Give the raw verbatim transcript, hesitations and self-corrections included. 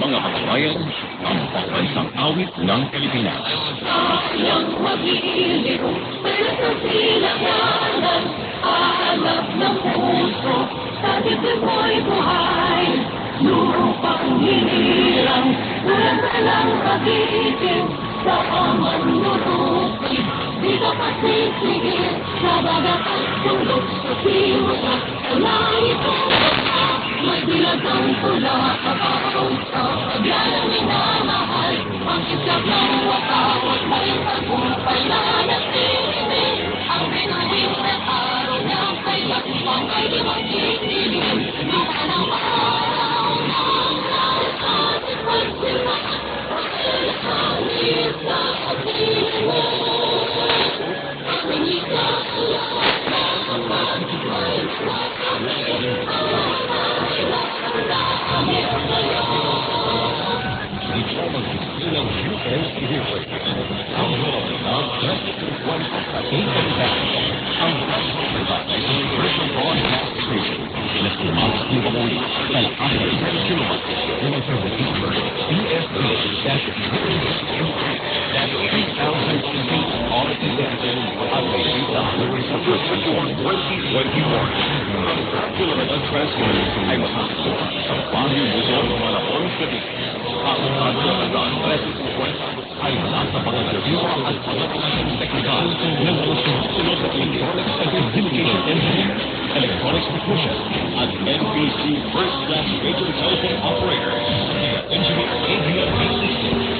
mga kababayan, ang pambansang awit ng Pilipinas. Sayang mag-iilip, pero sa silanganan, ahanap ng puso, sa dibdib mo'y buhay. Lupang hinirang, ulan ka lang pag-iisip, sa aman nurukin. Dito pasisigil, sa bagat at sulok, sa siwas at langit ko basta. May bilagang tula, kapakaw sa pagyalang minamahal. Ang isap ng watawat, may tagumpay na nasilimit. Ang binuhin na araw niya, kay Latipang ay di magkikilim. Lupa ng araw ng lahat, at pagsila, pagkakalit sa ating mo. Aming ikakala, na kapag-ibay sa amin, Ito magsilang U S River. Ang role ng twenty twenty sa K-Bank. Ang National Commercial Broadcast Station na sumakas ng pamuli sa lakas ng ten kilometers ng Service E S B dash three thousand feet on the T S at may sita sa twenty twenty-one. Ang kilometer transmitters ay makakakuha sa Baguio Luzon, Malabon, Cavite. Ang Radyokadan thirty-one ay nasa pagkakasyo at pagkakasyon teknikal ng mga sumusunod sa Electronics and Communication Engineer, Electronics Technician, at N B C First Class Radio Telephone Operator, Engineer Adrian A.